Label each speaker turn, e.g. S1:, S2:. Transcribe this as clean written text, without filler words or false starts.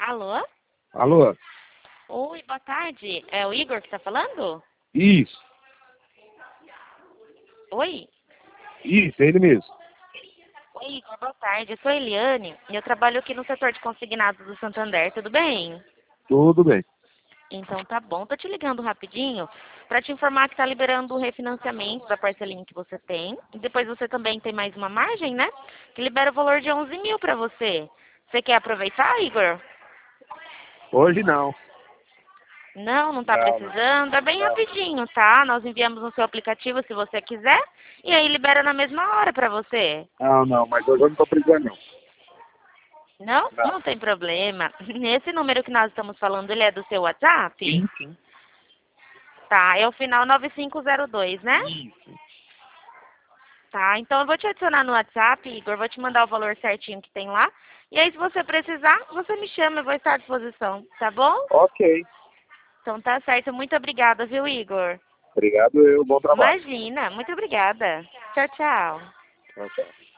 S1: Alô?
S2: Alô?
S1: Oi, boa tarde. É o Igor que tá falando?
S2: Isso,
S1: Oi?
S2: isso, é ele mesmo.
S1: Oi, Igor, boa tarde. Eu sou a Eliane e eu trabalho aqui no setor de consignados do Santander, tudo bem?
S2: Tudo bem.
S1: Então tá bom. Tô te ligando rapidinho para te informar que tá liberando o refinanciamento da parcelinha que você tem. E depois você também tem mais uma margem, né? Que libera o valor de 11 mil para você. Você quer aproveitar, Igor?
S2: Hoje não.
S1: Não, não está
S2: Não.
S1: precisando. É bem
S2: Não.
S1: rapidinho, tá? Nós enviamos no seu aplicativo se você quiser. E aí libera na mesma hora para você.
S2: Não, mas hoje eu não tô precisando não.
S1: Não?
S2: Não.
S1: Não tem problema. Esse número que nós estamos falando, ele é do seu WhatsApp?
S2: Sim, sim.
S1: Tá, é o final 9502, né?
S2: Isso.
S1: Tá, então eu vou te adicionar no WhatsApp, Igor. Vou te mandar o valor certinho que tem lá. E aí, se você precisar, você me chama, eu vou estar à disposição, tá bom?
S2: Ok.
S1: Então tá certo. Muito obrigada, viu, Igor?
S2: Obrigado, bom trabalho.
S1: Imagina, muito obrigada. Tchau, tchau.
S2: Tchau, tchau.